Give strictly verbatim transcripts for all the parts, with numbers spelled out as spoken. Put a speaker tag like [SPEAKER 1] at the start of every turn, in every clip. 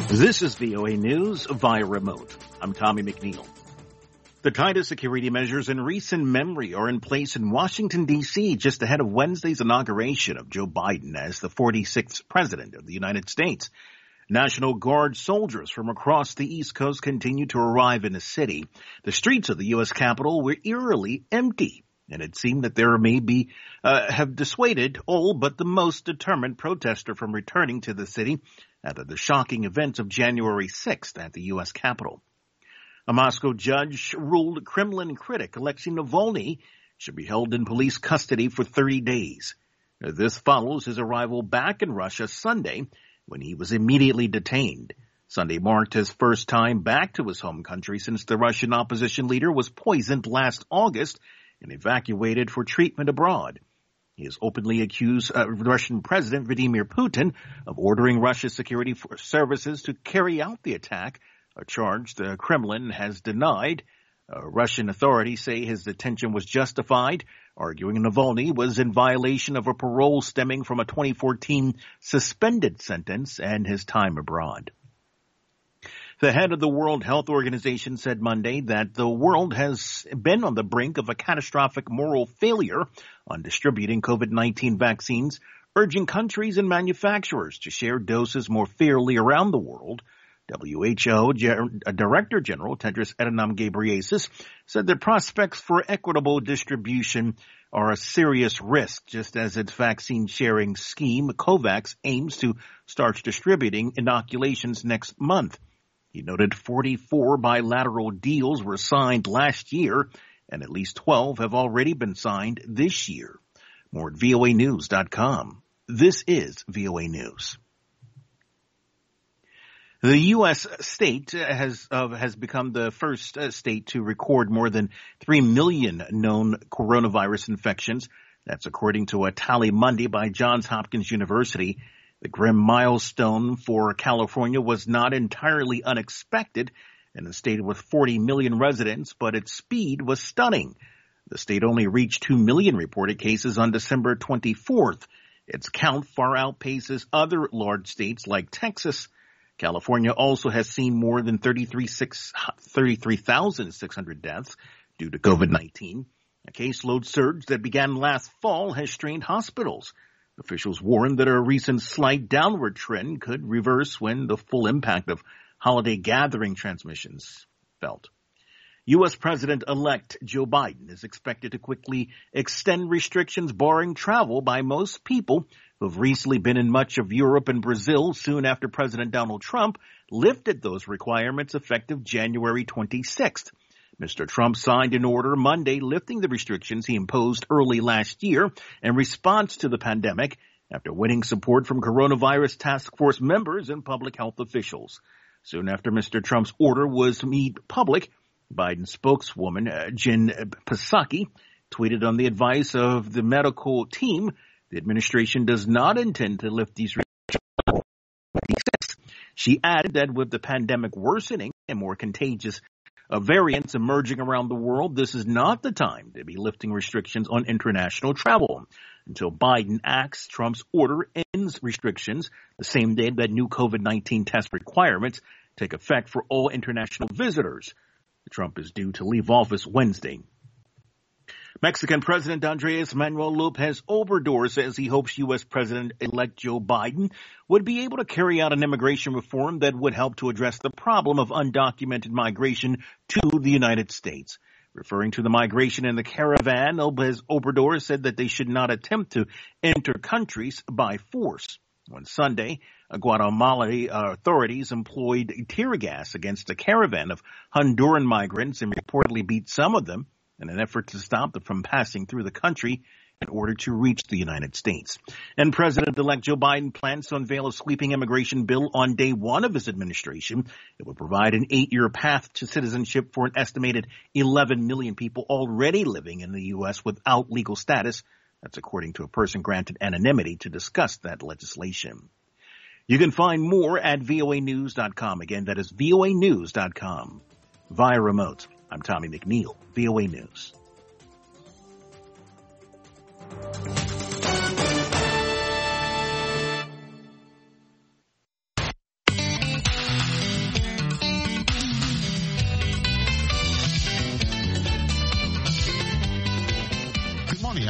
[SPEAKER 1] This is V O A News via remote. I'm Tommy McNeil. The tightest security measures in recent memory are in place in Washington, D C just ahead of Wednesday's inauguration of Joe Biden as the forty-sixth president of the United States. National Guard soldiers from across the East Coast continue to arrive in the city. The streets of the U S Capitol were eerily empty, and it seemed that there may be uh, have dissuaded all but the most determined protester from returning to the city after the shocking events of January sixth at the U S Capitol. A Moscow judge ruled Kremlin critic Alexei Navalny should be held in police custody for thirty days. This follows his arrival back in Russia Sunday, when he was immediately detained. Sunday marked his first time back to his home country since the Russian opposition leader was poisoned last August and evacuated for treatment abroad. He has openly accused uh, Russian President Vladimir Putin of ordering Russia's security services to carry out the attack, a charge the Kremlin has denied. Uh, Russian authorities say his detention was justified, arguing Navalny was in violation of a parole stemming from a twenty fourteen suspended sentence and his time abroad. The head of the World Health Organization said Monday that the world has been on the brink of a catastrophic moral failure on distributing COVID nineteen vaccines, urging countries and manufacturers to share doses more fairly around the world. W H O Director General Tedros Adhanom Ghebreyesus said the prospects for equitable distribution are a serious risk, just as its vaccine sharing scheme, COVAX, aims to start distributing inoculations next month. He noted forty-four bilateral deals were signed last year, and at least twelve have already been signed this year. More at V O A news dot com. This is V O A News. The U S state has uh, has become the first uh, state to record more than three million known coronavirus infections. That's according to a tally Monday by Johns Hopkins University. The grim milestone for California was not entirely unexpected in a state with forty million residents, but its speed was stunning. The state only reached two million reported cases on December twenty-fourth. Its count far outpaces other large states like Texas. California also has seen more than thirty-three thousand six hundred deaths due to COVID nineteen. A caseload surge that began last fall has strained hospitals. Officials warned that a recent slight downward trend could reverse when the full impact of holiday gathering transmissions felt. U S President-elect Joe Biden is expected to quickly extend restrictions barring travel by most people who have recently been in much of Europe and Brazil soon after President Donald Trump lifted those requirements effective January twenty-sixth. Mister Trump signed an order Monday lifting the restrictions he imposed early last year in response to the pandemic after winning support from coronavirus task force members and public health officials. Soon after Mister Trump's order was made public, Biden spokeswoman uh, Jen Psaki tweeted on the advice of the medical team, the administration does not intend to lift these restrictions. She added that with the pandemic worsening and more contagious uh, variants emerging around the world, this is not the time to be lifting restrictions on international travel. Until Biden acts, Trump's order ends restrictions the same day that new COVID nineteen test requirements take effect for all international visitors. Trump is due to leave office Wednesday. Mexican President Andrés Manuel López Obrador says he hopes U S President-elect Joe Biden would be able to carry out an immigration reform that would help to address the problem of undocumented migration to the United States. Referring to the migration in the caravan, López Obrador said that they should not attempt to enter countries by force. On Sunday, Guatemala authorities employed tear gas against a caravan of Honduran migrants and reportedly beat some of them in an effort to stop them from passing through the country in order to reach the United States. And President-elect Joe Biden plans to unveil a sweeping immigration bill on day one of his administration. It would provide an eight-year path to citizenship for an estimated eleven million people already living in the U S without legal status. That's according to a person granted anonymity to discuss that legislation. You can find more at V O A news dot com. Again, that is V O A news dot com. Via remote, I'm Tommy McNeil, V O A News.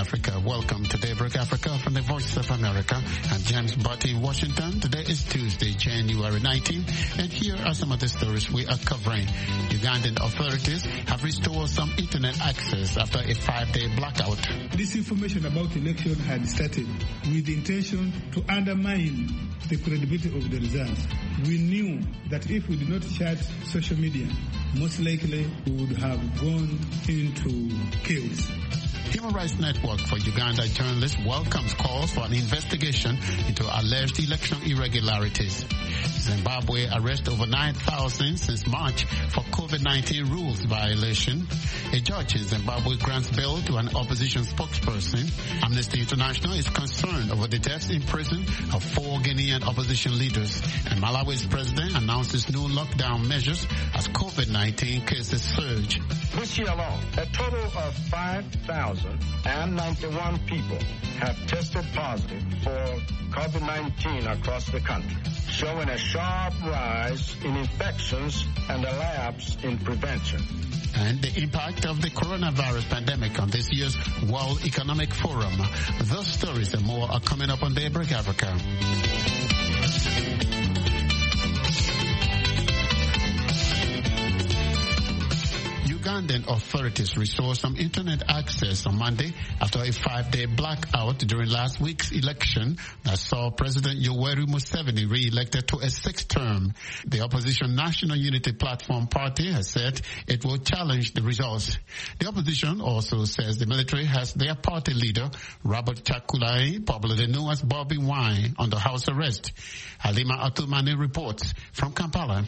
[SPEAKER 2] Africa. Welcome to Daybreak Africa from the Voice of America. I'm James Barty in Washington. Today is Tuesday, January nineteenth, and here are some of the stories we are covering. Ugandan authorities have restored some internet access after a five-day blackout.
[SPEAKER 3] This information about election had started with the intention to undermine the credibility of the results. We knew that if we did not shut social media, most likely we would have gone into chaos.
[SPEAKER 2] Human Rights Network for Uganda journalists welcomes calls for an investigation into alleged election irregularities. Zimbabwe arrests over nine thousand since March for COVID nineteen rules violation. A judge in Zimbabwe grants bail to an opposition spokesperson. Amnesty International is concerned over the deaths in prison of four Guinean opposition leaders. And Malawi's president announces new lockdown measures as COVID nineteen cases surge.
[SPEAKER 4] This year alone, a total of five thousand ninety-one people have tested positive for COVID nineteen across the country, showing a sharp rise in infections and a lapse in prevention.
[SPEAKER 2] And the impact of the coronavirus pandemic on this year's World Economic Forum. Those stories and more are coming up on Daybreak Africa. Ugandan authorities restored some internet access on Monday after a five-day blackout during last week's election that saw President Yoweri Museveni re-elected to a sixth term. The opposition National Unity Platform Party has said it will challenge the results. The opposition also says the military has their party leader, Robert Chakulai, popularly known as Bobby Wine, under house arrest. Halima Atumani reports from Kampala.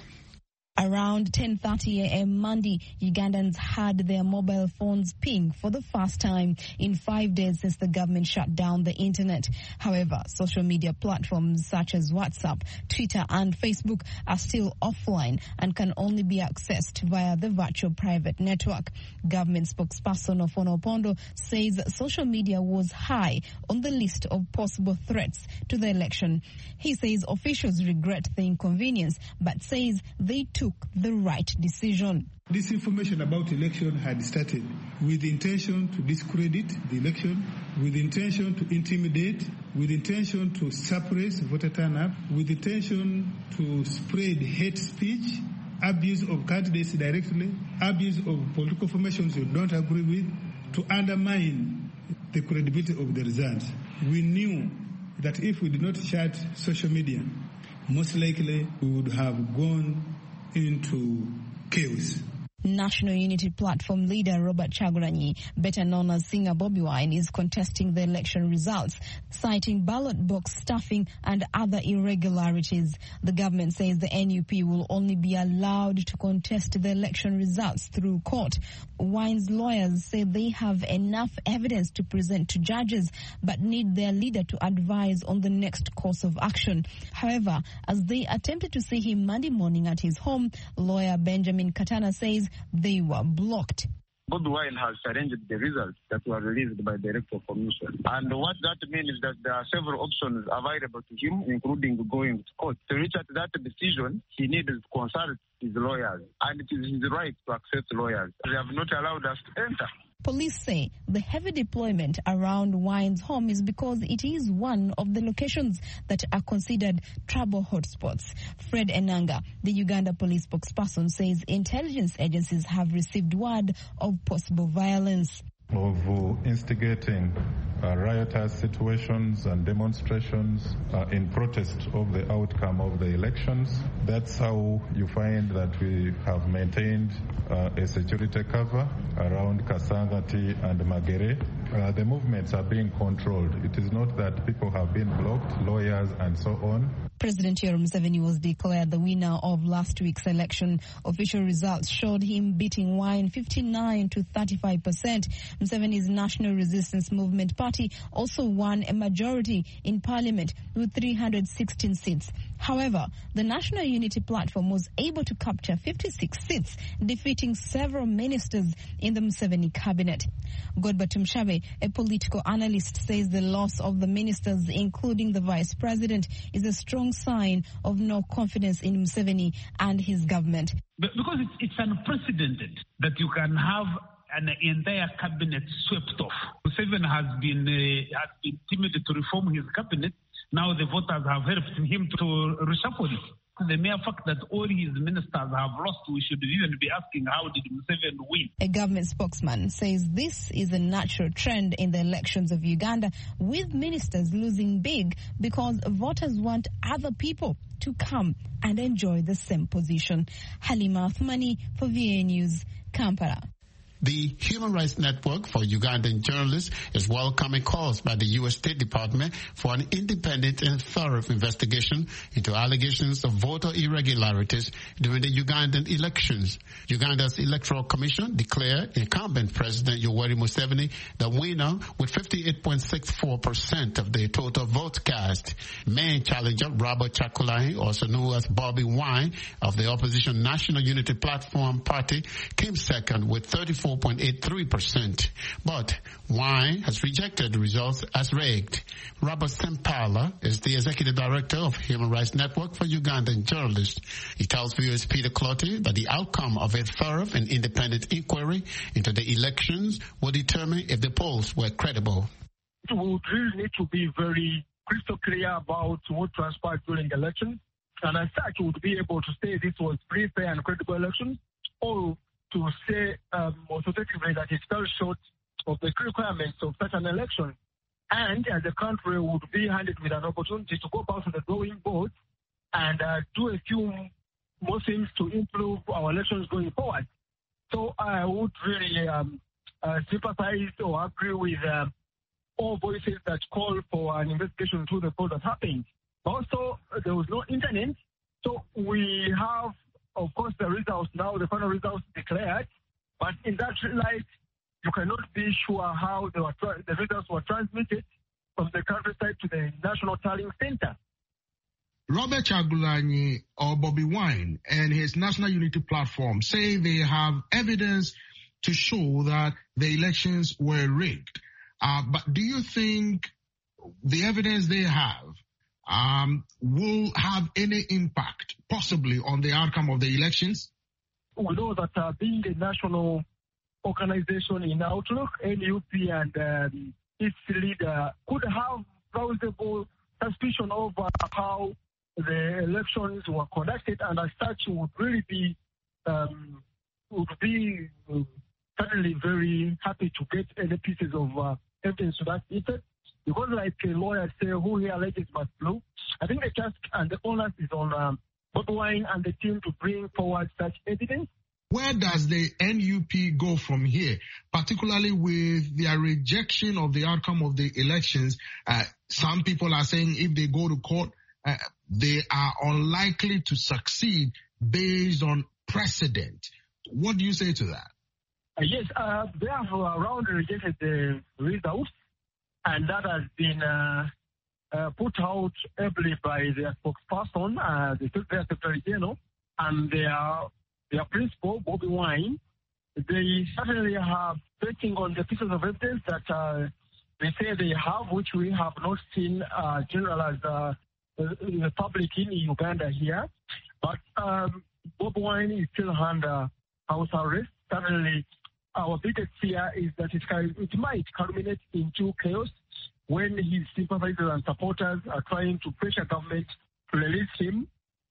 [SPEAKER 5] Around ten thirty a.m. Monday, Ugandans had their mobile phones ping for the first time in five days since the government shut down the internet. However, social media platforms such as WhatsApp, Twitter and Facebook are still offline and can only be accessed via the virtual private network. Government spokesperson Ofono Opondo says social media was high on the list of possible threats to the election. He says officials regret the inconvenience but says they took the right decision.
[SPEAKER 3] This information about election had started with the intention to discredit the election, with the intention to intimidate, with the intention to suppress voter turnout, with the intention to spread hate speech, abuse of candidates directly, abuse of political formations you don't agree with, to undermine the credibility of the results. We knew that if we did not shut social media, most likely we would have gone into chaos.
[SPEAKER 5] National Unity Platform leader Robert Chagulanyi, better known as singer Bobby Wine, is contesting the election results, citing ballot box stuffing and other irregularities. The government says the N U P will only be allowed to contest the election results through court. Wine's lawyers say they have enough evidence to present to judges but need their leader to advise on the next course of action. However, as they attempted to see him Monday morning at his home, lawyer Benjamin Katana says they were blocked.
[SPEAKER 6] Bobby Wine has challenged the results that were released by the Electoral Commission. And what that means is that there are several options available to him, including going to court. To reach at that decision, he needs to consult his lawyers. And it is his right to access lawyers. They have not allowed us to enter.
[SPEAKER 5] Police say the heavy deployment around Wine's home is because it is one of the locations that are considered trouble hotspots. Fred Enanga, the Uganda police spokesperson, says intelligence agencies have received word of possible violence.
[SPEAKER 7] Of uh, instigating uh, riotous situations and demonstrations uh, in protest of the outcome of the elections. That's how you find that we have maintained uh, a security cover around Kasangati and Magere. Uh, the movements are being controlled. It is not that people have been blocked, lawyers and so on.
[SPEAKER 5] President Yoweri Museveni was declared the winner of last week's election. Official results showed him beating Wine fifty-nine to thirty-five percent. Museveni's National Resistance Movement Party also won a majority in parliament with three hundred sixteen seats. However, the National Unity Platform was able to capture fifty-six seats, defeating several ministers in the Museveni cabinet. Godbatum Shabe, a political analyst, says the loss of the ministers, including the vice president, is a strong sign of no confidence in Museveni and his government.
[SPEAKER 8] Because it's, it's unprecedented that you can have an entire cabinet swept off. Museveni has been uh, has been timid to reform his cabinet. Now the voters have helped him to reshuffle it. The mere fact that all his ministers have lost, we should even be asking, how did Museveni win?
[SPEAKER 5] A government spokesman says this is a natural trend in the elections of Uganda, with ministers losing big because voters want other people to come and enjoy the same position. Halima Athmani for V A News, Kampala.
[SPEAKER 2] The Human Rights Network for Ugandan Journalists is welcoming calls by the U S State Department for an independent and thorough investigation into allegations of voter irregularities during the Ugandan elections. Uganda's Electoral Commission declared incumbent President Yoweri Museveni the winner with fifty-eight point six four percent of the total votes cast. Main challenger Robert Chagulanyi, also known as Bobby Wine of the opposition National Unity Platform Party, came second with thirty-four point eight three percent. But Wine has rejected the results as rigged. Robert Sempala is the Executive Director of Human Rights Network for Ugandan Journalists. He tells V O A's Peter Clotty that the outcome of a thorough and independent inquiry into the elections will determine if the polls were credible.
[SPEAKER 9] We would really need to be very crystal clear about what transpired during the election, and as such, we would be able to say this was free, fair, and credible election, or to say um, authoritatively that it fell short of the requirements of such an election. And as the country would be handed with an opportunity to go back to the drawing board and uh, do a few more things to improve our elections going forward. So I would really um, uh, sympathize or agree with uh, all voices that call for an investigation into the fraud that happened. Also, there was no internet, so we have, of course, the results now, the final results declared, but in that light, you cannot be sure how they were tra- the results were transmitted from the countryside to the National Tallying Center.
[SPEAKER 10] Robert Chagulanyi or Bobby Wine and his National Unity Platform say they have evidence to show that the elections were rigged. Uh, but do you think the evidence they have Um, will have any impact, possibly, on the outcome of the elections?
[SPEAKER 9] We know that uh, being a national organization in outlook, N U P and um, its leader could have plausible suspicion over how the elections were conducted, and as such would really be um, would be uh, certainly very happy to get any pieces of uh, evidence to that effect. Because like a lawyer say, who here alleges must blue, I think the task and the onus is on um, Bob Wine and the team to bring forward such evidence.
[SPEAKER 10] Where does the N U P go from here, particularly with their rejection of the outcome of the elections? Uh, some people are saying if they go to court, uh, they are unlikely to succeed based on precedent. What do you say to that?
[SPEAKER 9] Uh, yes, uh, they have uh, roundly rejected the results. And that has been uh, uh, put out ably by their spokesperson, uh, the Secretary General, and their their principal, Bobby Wine. They certainly have, betting on the pieces of evidence that uh, they say they have, which we have not seen uh, general as uh, the public in Uganda here. But um, Bobby Wine is still under house arrest. Certainly, our biggest fear is that it, can, it might culminate into chaos when his sympathizers and supporters are trying to pressure government to release him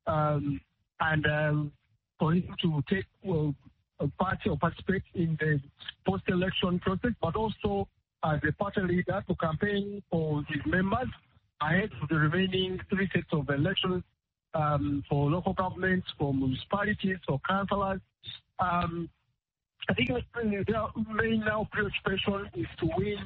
[SPEAKER 9] um, and um, for him to take well, a party or participate in the post-election process, but also as a party leader to campaign for his members ahead of the remaining three sets of elections um, for local governments, for municipalities, for councillors. Um, I think their main now preoccupation is to win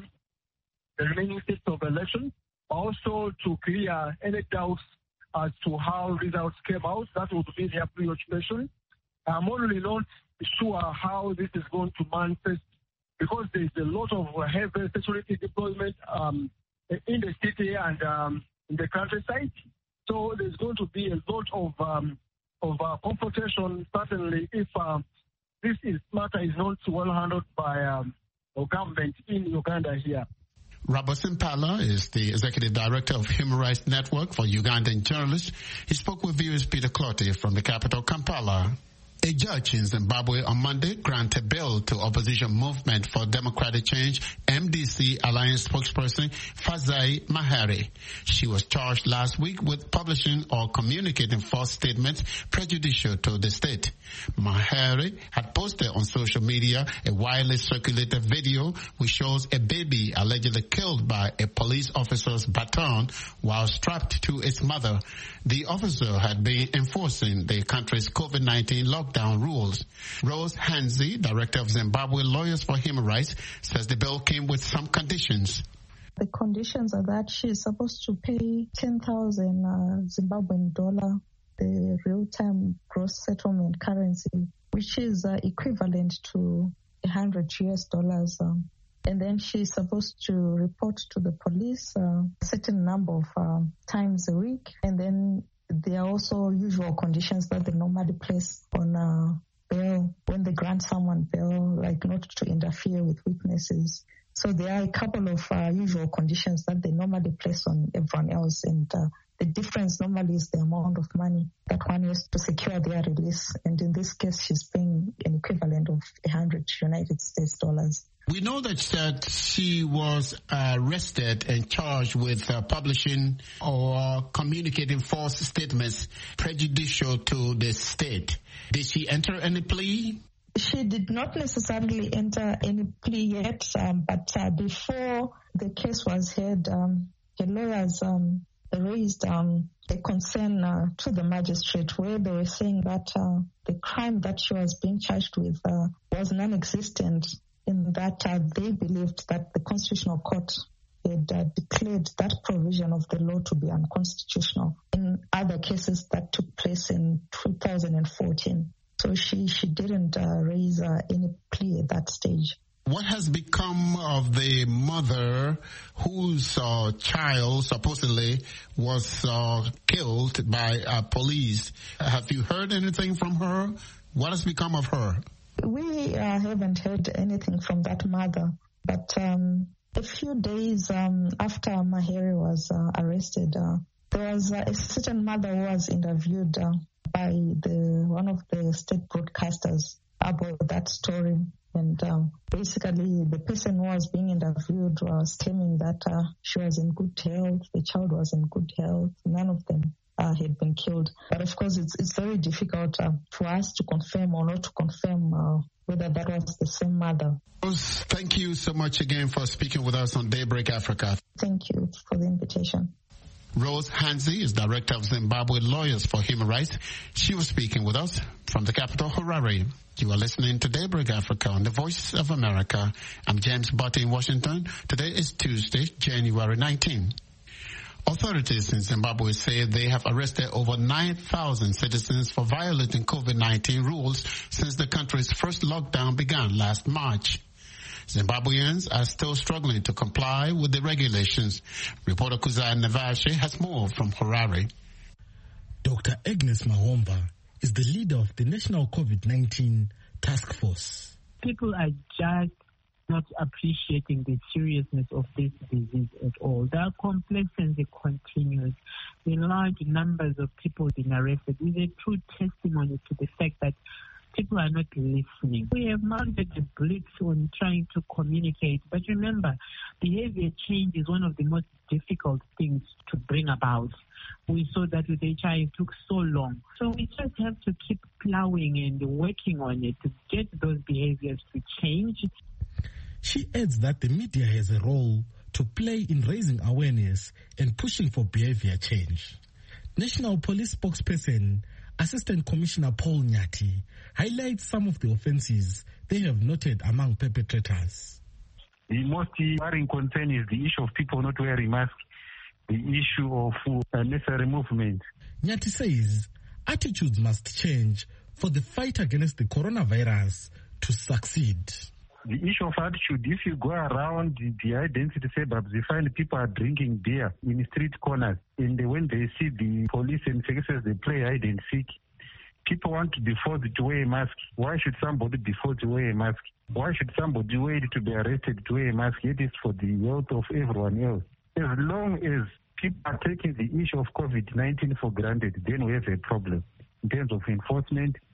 [SPEAKER 9] the remaining states of election, but also to clear any doubts as to how results came out. That would be their preoccupation. I'm only not sure how this is going to manifest because there's a lot of heavy security deployment um, in the city and um, in the countryside. So there's going to be a lot of um, of uh, confrontation, certainly, if um, this is, matter is not well handled by um, the government in Uganda here.
[SPEAKER 2] Robert Sempala is the Executive Director of Human Rights Network for Ugandan Journalists. He spoke with V O A's Peter Clotty from the capital, Kampala. A judge in Zimbabwe on Monday granted bail to opposition movement for democratic change M D C Alliance spokesperson Fazai Mahere. She was charged last week with publishing or communicating false statements prejudicial to the state. Mahere had posted on social media a widely circulated video which shows a baby allegedly killed by a police officer's baton while strapped to its mother. The officer had been enforcing the country's COVID nineteen lockdown rules. Rose Hanzi, director of Zimbabwe Lawyers for Human Rights, says the bill came with some conditions.
[SPEAKER 11] The conditions are that she is supposed to pay ten thousand uh, Zimbabwean dollar, the real-time gross settlement currency, which is uh, equivalent to one hundred U S dollars. Um, and then she is supposed to report to the police uh, a certain number of uh, times a week. And then there are also usual conditions that they normally place on uh, bail when they grant someone bail, like not to interfere with witnesses. So there are a couple of uh, usual conditions that they normally place on everyone else, and uh, the difference normally is the amount of money that one has to secure their release. And in this case, she's paying an equivalent of one hundred United States dollars.
[SPEAKER 2] We know that, that she was arrested and charged with uh, publishing or communicating false statements prejudicial to the state. Did she enter any plea?
[SPEAKER 11] She did not necessarily enter any plea yet, um, but uh, before the case was heard, um, her lawyers um, raised um, a concern uh, to the magistrate where they were saying that uh, the crime that she was being charged with uh, was non-existent, in that uh, they believed that the Constitutional Court had uh, declared that provision of the law to be unconstitutional in other cases that took place in two thousand fourteen. So she, she didn't uh, raise uh, any plea at that stage.
[SPEAKER 2] What has become of the mother whose uh, child supposedly was uh, killed by uh, police? Have you heard anything from her? What has become of her?
[SPEAKER 11] We uh, haven't heard anything from that mother, but um, a few days um, after Mahere was uh, arrested, uh, there was uh, a certain mother who was interviewed uh, by the one of the state broadcasters about that story. And um, basically, the person who was being interviewed was claiming that uh, she was in good health, the child was in good health, none of them uh, had been killed. But of course, it's it's very difficult uh, for us to confirm or not to confirm uh, whether that was the same mother.
[SPEAKER 2] Thank you so much again for speaking with us on Daybreak Africa.
[SPEAKER 11] Thank you for the invitation.
[SPEAKER 2] Rose Hanzi is director of Zimbabwe Lawyers for Human Rights. She was speaking with us from the capital, Harare. You are listening to Daybreak Africa on the Voice of America. I'm James Butte in Washington. Today is Tuesday, January nineteenth. Authorities in Zimbabwe say they have arrested over nine thousand citizens for violating COVID nineteen rules since the country's first lockdown began last March. Zimbabweans are still struggling to comply with the regulations. Reporter Kuzai Navashe has more from Harare.
[SPEAKER 12] Doctor Agnes Mahomba is the leader of the National COVID nineteen Task Force.
[SPEAKER 13] People are just not appreciating the seriousness of this disease at all. The complacency continues. The large numbers of people being arrested is a true testimony to the fact that people are not listening. We have mounted a blitz on trying to communicate, but remember, behavior change is one of the most difficult things to bring about. We saw that with H I V, it took so long. So we just have to keep plowing and working on it to get those behaviors to change.
[SPEAKER 12] She adds that the media has a role to play in raising awareness and pushing for behavior change. National Police spokesperson Assistant Commissioner Paul Nyati highlights some of the offences they have noted among perpetrators.
[SPEAKER 14] The most worrying concern is the issue of people not wearing masks, the issue of unnecessary movement.
[SPEAKER 12] Nyati says attitudes must change for the fight against the coronavirus to succeed.
[SPEAKER 14] The issue of attitude, if you go around the, the high-density suburbs, you find people are drinking beer in street corners. And when they see the police and services, they play hide and seek. People want to be forced to wear a mask. Why should somebody be forced to wear a mask? Why should somebody wait to be arrested to wear a mask? It is for the health of everyone else. As long as people are taking the issue of COVID nineteen for granted, then we have a problem in terms of enforcement,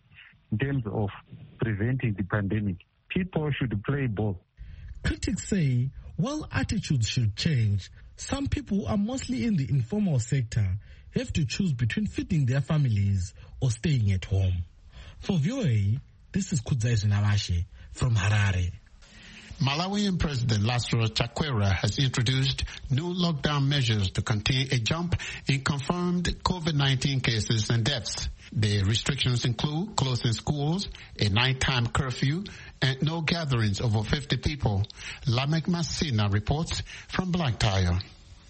[SPEAKER 14] in terms of preventing the pandemic. People should play ball.
[SPEAKER 12] Critics say while attitudes should change, some people who are mostly in the informal sector have to choose between feeding their families or staying at home. For V O A, this is Kudzai Zinawashe from Harare.
[SPEAKER 2] Malawian President Lazarus Chakwera has introduced new lockdown measures to contain a jump in confirmed COVID nineteen cases and deaths. The restrictions include closing schools, a nighttime curfew, and no gatherings over fifty people. Lamek Masina reports from Blantyre.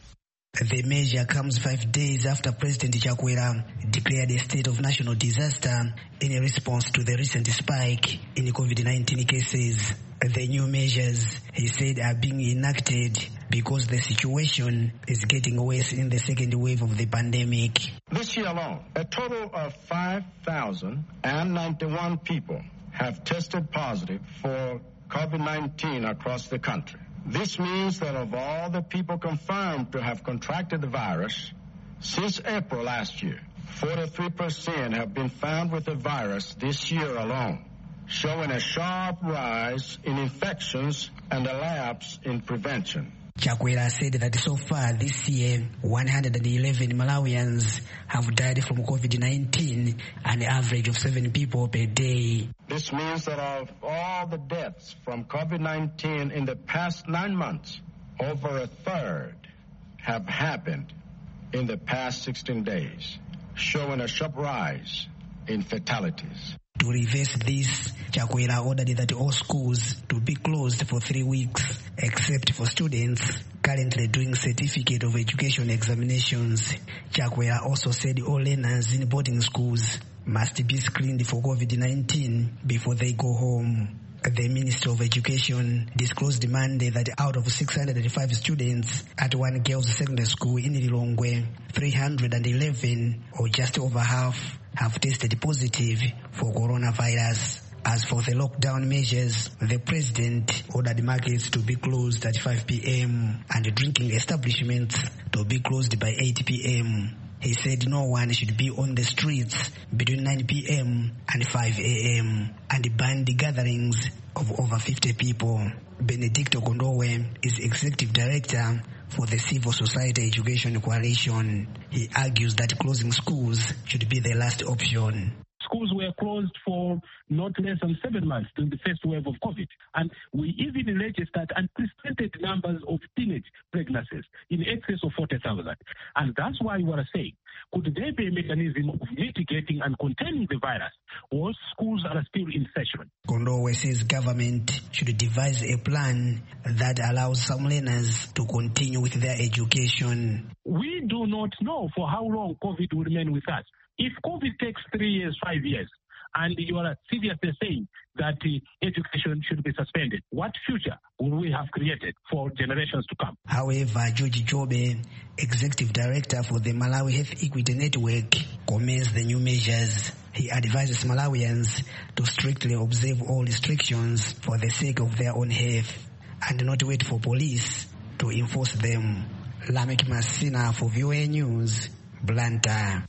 [SPEAKER 15] The measure comes five days after President Chakwera declared a state of national disaster in a response to the recent spike in COVID nineteen cases. The new measures, he said, are being enacted because the situation is getting worse in the second wave of the pandemic.
[SPEAKER 4] This year alone, a total of five thousand ninety-one people have tested positive for COVID nineteen across the country. This means that of all the people confirmed to have contracted the virus since April last year, forty-three percent have been found with the virus this year alone, showing a sharp rise in infections and a lapse in prevention.
[SPEAKER 15] Chakwera said that so far this year, one hundred eleven Malawians have died from COVID nineteen, an average of seven people per day.
[SPEAKER 4] This means that of all the deaths from COVID nineteen in the past nine months, over a third have happened in the past sixteen days, showing a sharp rise in fatalities.
[SPEAKER 15] To reverse this, Chakwera ordered that all schools to be closed for three weeks, except for students currently doing certificate of education examinations. Chakwera also said all learners in boarding schools must be screened for COVID nineteen before they go home. The Minister of Education disclosed Monday that out of six hundred five students at one girls' secondary school in Lilongwe, three hundred eleven, or just over half, have tested positive for coronavirus. As for the lockdown measures, the president ordered markets to be closed at five p.m. and drinking establishments to be closed by eight p.m. He said no one should be on the streets between nine p.m. and five a.m. and banned the gatherings of over fifty people. Benedicto Gondowe is Executive Director for the Civil Society Education Coalition. He argues that closing schools should be the last option.
[SPEAKER 8] Schools were closed for not less than seven months during the first wave of COVID. And we even registered unprecedented numbers of teenage pregnancies in excess of forty thousand. And that's why we are saying, could there be a mechanism of mitigating and containing the virus while schools are still in session?
[SPEAKER 15] Gondowe says government should devise a plan that allows some learners to continue with their education.
[SPEAKER 8] We do not know for how long COVID will remain with us. If COVID takes three years, five years, and you are seriously saying that uh, education should be suspended, what future will we have created for generations to come?
[SPEAKER 15] However, George Jobe, Executive Director for the Malawi Health Equity Network, commends the new measures. He advises Malawians to strictly observe all restrictions for the sake of their own health and not wait for police to enforce them. Lamek Masina for V O A News, Blantyre.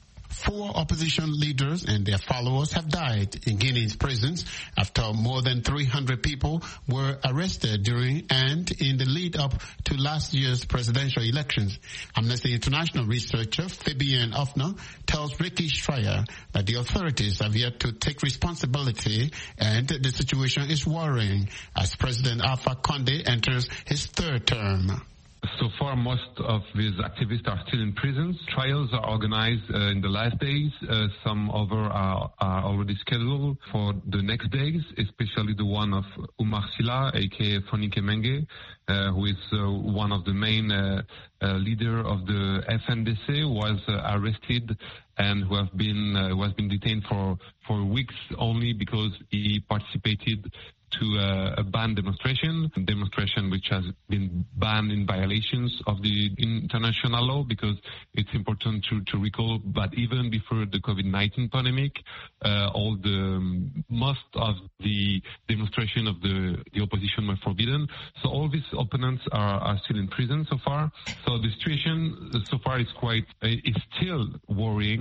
[SPEAKER 2] Four opposition leaders and their followers have died in Guinea's prisons after more than three hundred people were arrested during and in the lead up to last year's presidential elections. Amnesty International researcher Fabienne Offner tells Ricky Schreier that the authorities have yet to take responsibility and the situation is worrying as President Alpha Condé enters his third term.
[SPEAKER 16] So far, most of these activists are still in prisons. Trials are organized uh, in the last days. Uh, some other are, are already scheduled for the next days, especially the one of Umar Sila, aka Fonike Menge, uh, who is uh, one of the main uh, uh, leader of the F N D C, was uh, arrested and who have been uh, who has been detained for for weeks only because he participated to uh, a banned demonstration, a demonstration which has been banned in violations of the international law, because it's important to, to recall that even before the COVID nineteen pandemic, uh, all the um, most of the demonstration of the, the opposition were forbidden. So all these opponents are, are still in prison so far. So the situation so far is quite, uh, is still worrying.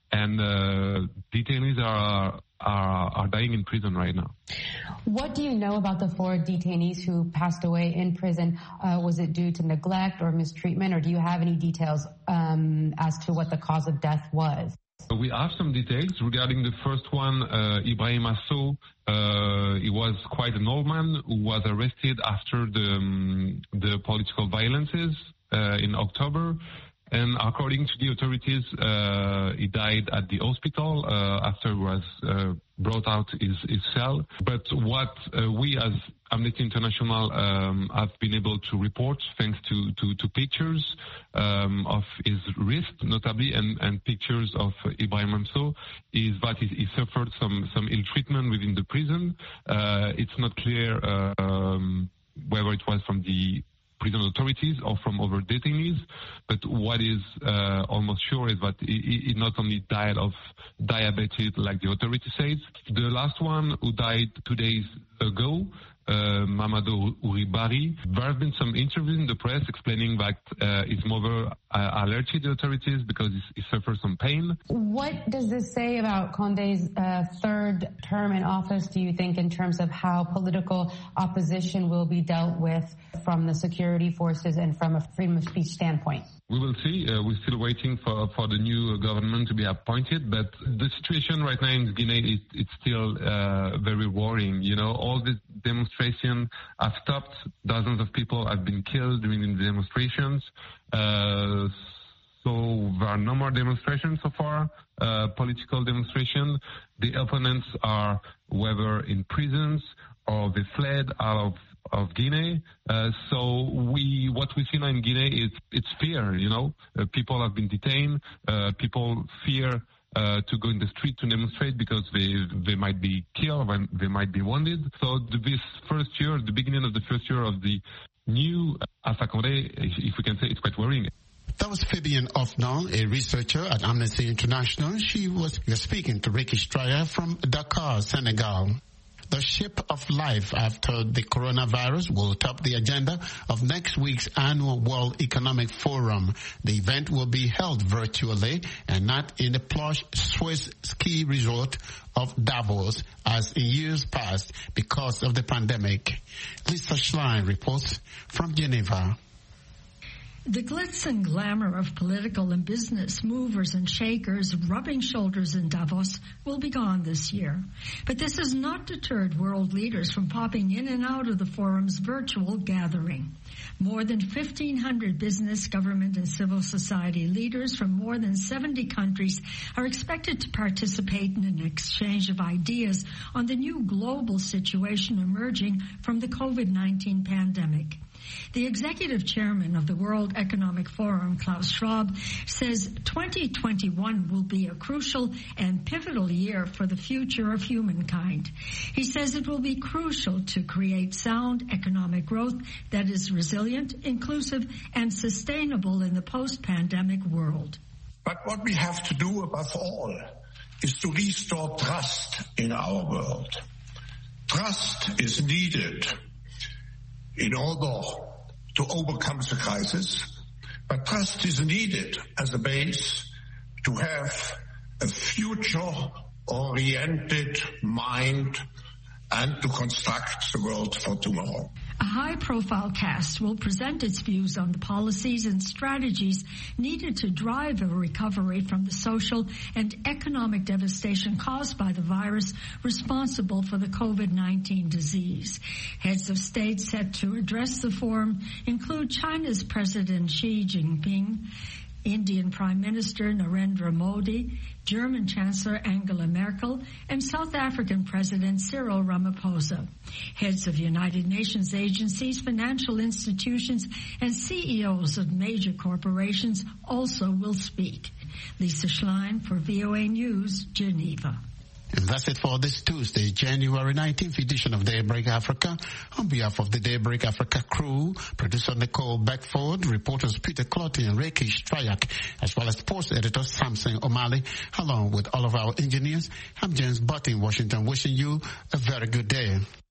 [SPEAKER 16] and uh, detainees are, are are dying in prison right now.
[SPEAKER 17] What do you know about the four detainees who passed away in prison? Uh, was it due to neglect or mistreatment, or do you have any details um, as to what the cause of death was?
[SPEAKER 16] We have some details regarding the first one, uh, Ibrahim Asso. Uh, he was quite an old man who was arrested after the um, the political violences uh, in October. And according to the authorities, uh, he died at the hospital uh, after he was uh, brought out his, his cell. But what uh, we as Amnesty International um, have been able to report, thanks to, to, to pictures um, of his wrist, notably, and, and pictures of Ibrahim Asso, is that he, he suffered some, some ill treatment within the prison. Uh, it's not clear uh, um, whether it was from the prison authorities or from other detainees, but what is uh, almost sure is that he, he not only died of diabetes, like the authority says. The last one who died two days ago, uh, Mamadou Ouribari, there have been some interviews in the press explaining that uh, his mother uh, alerted the authorities because he, he suffered some pain.
[SPEAKER 17] What does this say about Condé's uh, third term in office, do you think, in terms of how political opposition will be dealt with from the security forces and from a freedom of speech standpoint?
[SPEAKER 16] We will see. Uh, we're still waiting for, for the new government to be appointed, but the situation right now in Guinea is it's still uh, very worrying. You know, all the demonstrations have stopped. Dozens of people have been killed during the demonstrations. Uh, so there are no more demonstrations so far, uh, political demonstrations. The opponents are whether in prisons or they fled out of of Guinea. Uh, so we, what we see now in Guinea is it's fear, you know. Uh, people have been detained. Uh, people fear uh, to go in the street to demonstrate because they they might be killed, or they might be wounded. So this first year, the beginning of the first year of the new Alpha Condé, if, if we can say, it's quite worrying.
[SPEAKER 2] That was Fabienne Ofnal, a researcher at Amnesty International. She was speaking to Ricky Stryer from Dakar, Senegal. The shape of life after the coronavirus will top the agenda of next week's annual World Economic Forum. The event will be held virtually and not in the plush Swiss ski resort of Davos as in years past because of the pandemic. Lisa Schlein reports from Geneva.
[SPEAKER 18] The glitz and glamour of political and business movers and shakers rubbing shoulders in Davos will be gone this year. But this has not deterred world leaders from popping in and out of the forum's virtual gathering. More than fifteen hundred business, government, and civil society leaders from more than seventy countries are expected to participate in an exchange of ideas on the new global situation emerging from the COVID nineteen pandemic. The executive chairman of the World Economic Forum, Klaus Schwab, says twenty twenty-one will be a crucial and pivotal year for the future of humankind. He says it will be crucial to create sound economic growth that is resilient, inclusive, and sustainable in the post-pandemic world.
[SPEAKER 19] But what we have to do above all is to restore trust in our world. Trust is needed in order to overcome the crisis, but trust is needed as a base to have a future-oriented mind and to construct the world for tomorrow.
[SPEAKER 18] A high-profile cast will present its views on the policies and strategies needed to drive a recovery from the social and economic devastation caused by the virus responsible for the COVID nineteen disease. Heads of state set to address the forum include China's President Xi Jinping, Indian Prime Minister Narendra Modi, German Chancellor Angela Merkel, and South African President Cyril Ramaphosa. Heads of United Nations agencies, financial institutions, and C E Os of major corporations also will speak. Lisa Schlein for V O A News, Geneva.
[SPEAKER 2] And that's it for this Tuesday, January nineteenth edition of Daybreak Africa. On behalf of the Daybreak Africa crew, producer Nicole Beckford, reporters Peter Clotty and Reiki Stryak, as well as sports editor Samson O'Malley, along with all of our engineers, I'm James Butt in Washington, wishing you a very good day.